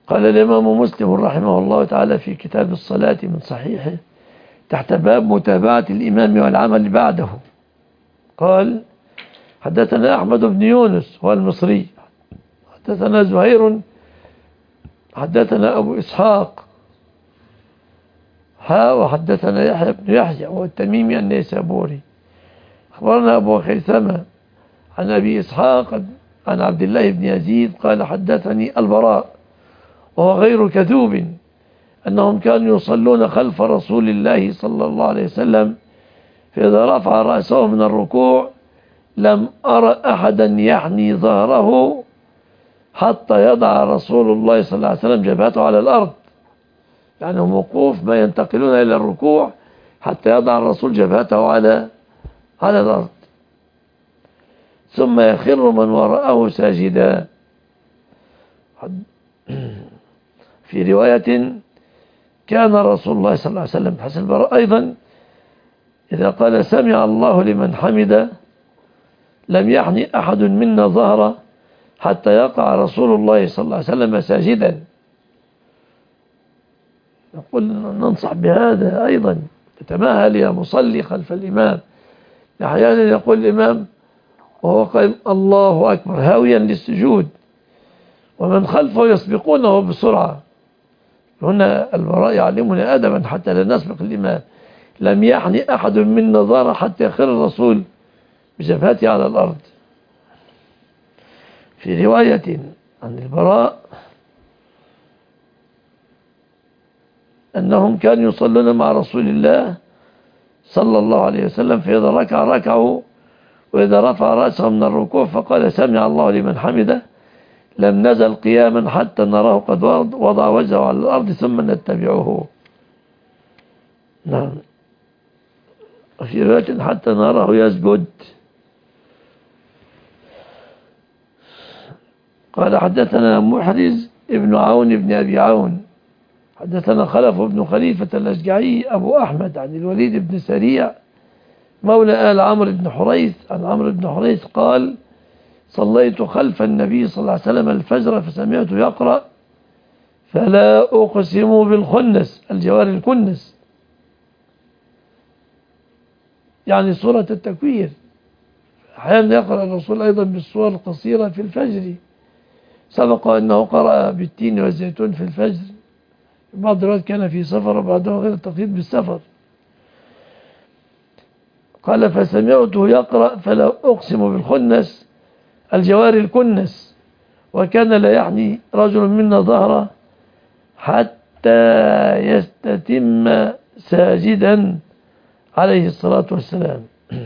قال الإمام مسلم رحمه الله تعالى في كتاب الصلاة من صحيحه تحت باب متابعة الإمام والعمل بعده، قال: حدثنا أحمد بن يونس هو المصري، حدثنا زهير، حدثنا أبو إسحاق وحدثنا يحيى بن يحيى وهو التميمي النيسابوري، أخبرنا أبو خيثمة عن أبي إسحاق عن عبد الله بن يزيد قال: حدثني البراء وهو غير كذوب أنهم كانوا يصلون خلف رسول الله صلى الله عليه وسلم، فإذا رفع رأسه من الركوع لم أرى أحدا يحني ظهره حتى يضع رسول الله صلى الله عليه وسلم جبهته على الأرض، يعني وقوف ما ينتقلون إلى الركوع حتى يضع الرسول جبهته على الأرض، ثم يخر من وراءه ساجدا. في رواية: كان رسول الله صلى الله عليه وسلم حسن البراء أيضا إذا قال سمع الله لمن حمده لم يحني أحد منا ظهره حتى يقع رسول الله صلى الله عليه وسلم ساجدا. نقول ننصح بهذا أيضا، تتماهل يا مصلي خلف الإمام. أحيانا يقول الإمام وهو قائم الله أكبر هاويا للسجود ومن خلفه يسبقونه بسرعة. هنا البراء يعلمنا أدبا حتى لا نسبق الإمام. لم يحني أحد منا ظهره حتى يخر الرسول بجبهته على الأرض. في رواية عن البراء أنهم كانوا يصلون مع رسول الله صلى الله عليه وسلم، فإذا ركع ركعوا، وإذا رفع رأسه من الركوع فقال سمع الله لمن حمده لم نزل قياما حتى نراه قد وضع وجهه على الأرض ثم نتبعه. نعم. وفي رواية حتى نراه يسجد. قال: حدثنا محرز ابن عون بن أبي عون حدثنا خلف بن خليفة الأشجعي أبو أحمد عن الوليد بن سريع مولى آل عمرو بن حريث عن عمرو بن حريث قال: صليت خلف النبي صلى الله عليه وسلم الفجر فسمعته يقرأ فلا أقسم بالخنس، الجوار الكنس، يعني سورة التكوير. أحيانا يقرأ الرسول أيضا بالسور القصيرة في الفجر، سبق أنه قرأ بالتين والزيتون في الفجر، بعض الوقت كان في سفر وبعده غير التقييد بالسفر. قال: فسمعته يقرأ فلا أقسم بالخنس، الجوار الكنس، وكان لا يحني رجل منا ظهره حتى يستتم ساجدا عليه الصلاة والسلام.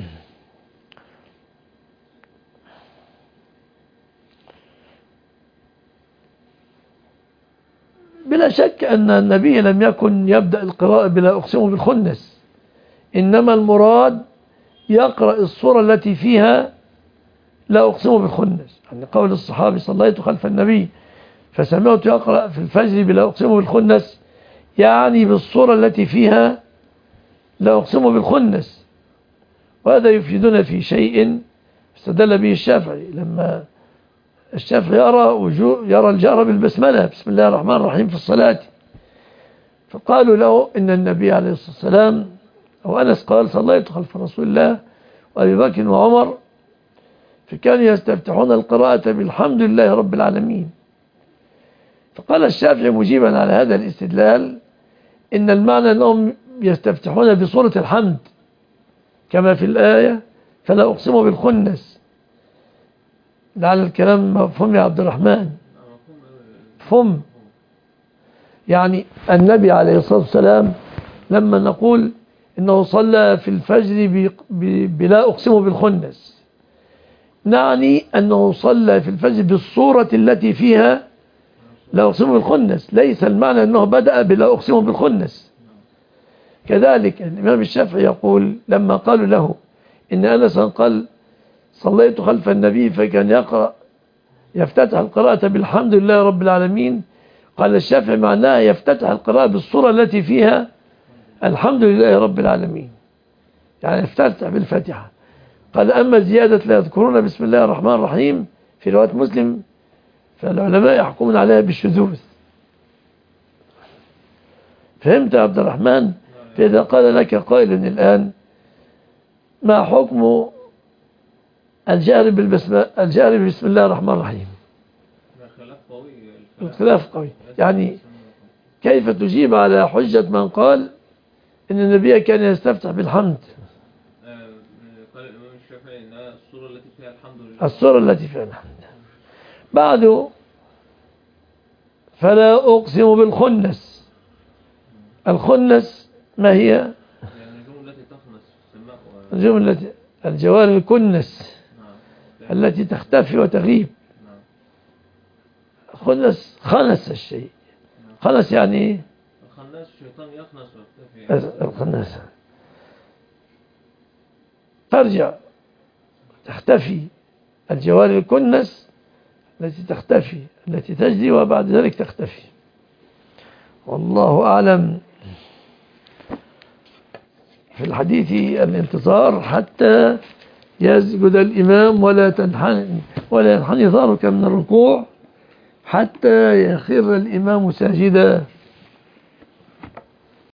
بلا شك أن النبي لم يكن يبدأ القراءة بلا أقسم بالخنس، إنما المراد يقرأ الصورة التي فيها لا أقسم بالخنس، يعني قول الصحابي صليت خلف النبي فسمعت يقرأ في الفجر بلا أقسم بالخنس، يعني بالصورة التي فيها لا أقسم بالخنس. وهذا يفيدنا في شيء استدل به الشافعي لما الشافعي يرى الجهر بالبسملة بسم الله الرحمن الرحيم في الصلاة، فقالوا له إن النبي عليه الصلاة والسلام أو أنس قال صليت خلف رسول الله وأبي بكر وعمر فكانوا يستفتحون القراءة بالحمد لله رب العالمين. فقال الشافعي مجيبا على هذا الاستدلال إن المعنى أنهم يستفتحون بصورة الحمد كما في الآية فلا أقسم بالخنس. لعل الكلام مفهوم يا عبد الرحمن؟ فهم. يعني النبي عليه الصلاة والسلام لما نقول إنه صلى في الفجر بلا أقسم بالخنس، نعني أنه صلى في الفجر بالصورة التي فيها لا أقسم بالخنس، ليس المعنى أنه بدأ بلا أقسم بالخنس. كذلك الإمام الشافعي يقول لما قالوا له إن أنس قال صليت خلف النبي فكان يقرأ يفتتح القراءة بالحمد لله رب العالمين، قال الشافعي معناه يفتتح القراءة بالصورة التي فيها الحمد لله رب العالمين، يعني يفتتح بالفاتحة. قال أما زيادة لا يذكرون بسم الله الرحمن الرحيم في رواية مسلم فالعلماء يحكمون عليها بالشذوذ، فهمت يا عبد الرحمن؟ فإذا قال لك قائل الآن ما حكم الجهر بسم الله الرحمن الرحيم؟ الخلاف قوي. يعني كيف تجيب على حجة من قال إن النبي كان يستفتح بالحمد؟ قال الإمام الشافعي إنها السورة التي فيها الحمد لله، السورة التي فيها الحمد. بعد فلا أقسم بالخنس. الخنس ما هي؟ يعني النجوم التي تخنس في السماء النجوم التي الجوار الكنس التي تختفي وتغيب. خنس الشيء. خنس يعني ايه؟ الخناس الشيطان يخنس ويختفي. الخناس ترجع تختفي. الجوار الكنس التي تختفي، التي تجري وبعد ذلك تختفي. والله أعلم. في الحديث الانتظار حتى يسجد الإمام ولا ينحني ظهرك من الركوع حتى يخر الإمام ساجدا.